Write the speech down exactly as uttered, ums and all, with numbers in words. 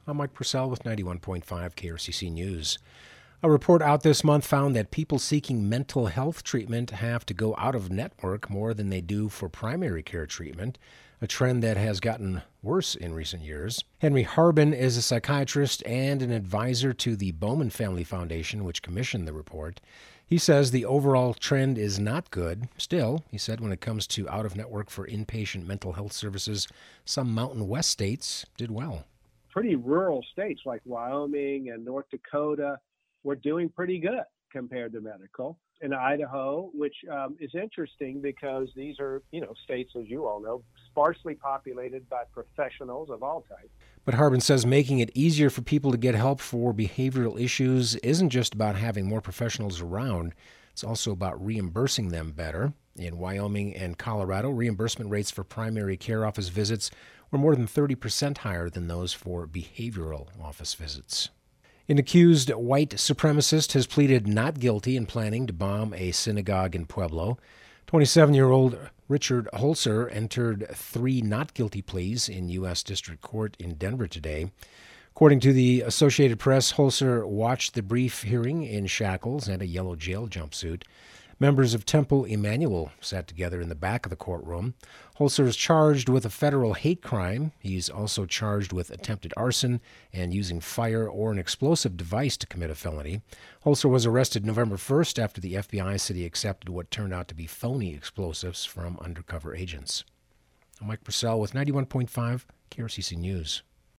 I'm Mike Purcell with ninety-one point five K R C C News. A report out this month found that people seeking mental health treatment have to go out of network more than they do for primary care treatment, a trend that has gotten worse in recent years. Henry Harbin is a psychiatrist and an advisor to the Bowman Family Foundation, which commissioned the report. He says the overall trend is not good. Still, he said when it comes to out-of-network for inpatient mental health services, some Mountain West states did well. Pretty rural states like Wyoming and North Dakota were doing pretty good compared to medical. In Idaho, which um, is interesting because these are, you know, states, as you all know, sparsely populated by professionals of all types. But Harbin says making it easier for people to get help for behavioral issues isn't just about having more professionals around. It's also about reimbursing them better. In Wyoming and Colorado, reimbursement rates for primary care office visits were more than thirty percent higher than those for behavioral office visits. An accused white supremacist has pleaded not guilty in planning to bomb a synagogue in Pueblo. twenty-seven-year-old Richard Holzer entered three not guilty pleas in U S District Court in Denver today. According to the Associated Press, Holzer watched the brief hearing in shackles and a yellow jail jumpsuit. Members of Temple Emmanuel sat together in the back of the courtroom. Holzer is charged with a federal hate crime. He's also charged with attempted arson and using fire or an explosive device to commit a felony. Holzer was arrested November first after the F B I said he accepted what turned out to be phony explosives from undercover agents. I'm Mike Purcell with ninety-one point five K R C C News.